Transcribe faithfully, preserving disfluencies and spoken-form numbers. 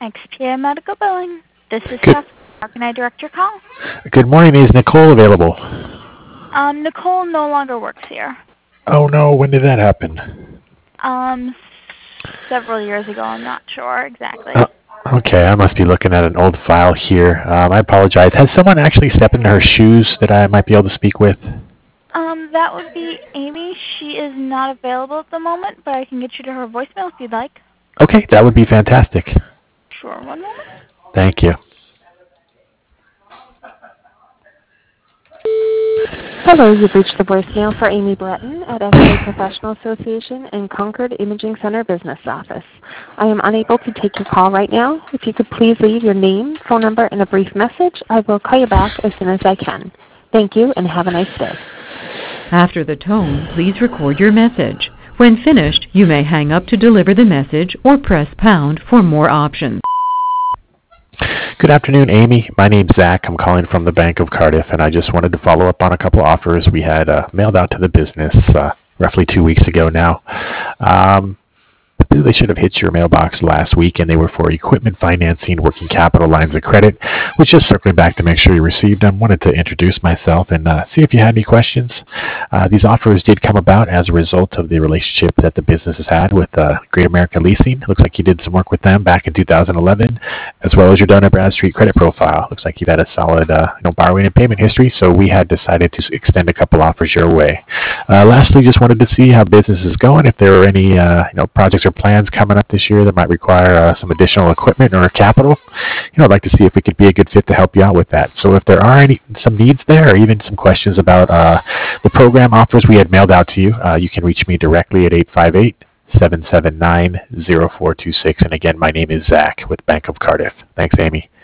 X P A Medical Billing. This is Good, Steph. How can I direct your call? good morning. Is Nicole available? Um, Nicole no longer works here. Oh no, when did that happen? Um, several years ago. I'm not sure exactly. Uh, okay, I must be looking at an old file here. Um, I apologize. Has someone actually stepped into her shoes that I might be able to speak with? Um, that would be Amy. She is not available at the moment, but I can get you to her voicemail if you'd like. Okay, that would be fantastic. Sure, one moment. Thank you. Hello, you've reached the voicemail for Amy Bratton at S A Professional Association and Concord Imaging Center Business Office. I am unable to take your call right now. If you could please leave your name, phone number, and a brief message, I will call you back as soon as I can. Thank you and have a nice day. After the tone, please record your message. When finished, you may hang up to deliver the message or press pound for more options. Good afternoon, Amy. My name's Zach. I'm calling from the Bank of Cardiff, and I just wanted to follow up on a couple offers we had uh, mailed out to the business uh, roughly two weeks ago now. Um, They should have hit your mailbox last week, and they were for equipment financing, working capital lines of credit. Was just circling back to make sure you received them. Wanted to introduce myself and uh, see if you had any questions. Uh, these offers did come about as a result of the relationship that the business has had with uh, Great America Leasing. Looks like you did some work with them back in two thousand eleven, as well as your Dun and Bradstreet credit profile. Looks like you've had a solid uh, you know, borrowing and payment history, so we had decided to extend a couple offers your way. Uh, lastly, just wanted to see how business is going, if there are any uh, you know, projects or plans coming up this year that might require uh, some additional equipment or capital. You know, I'd like to see if we could be a good fit to help you out with that. So if there are any some needs there, or even some questions about uh, the program offers we had mailed out to you, uh, you can reach me directly at eight five eight, seven seven nine, zero four two six. And again, my name is Zach with Bank of Cardiff. Thanks, Amy.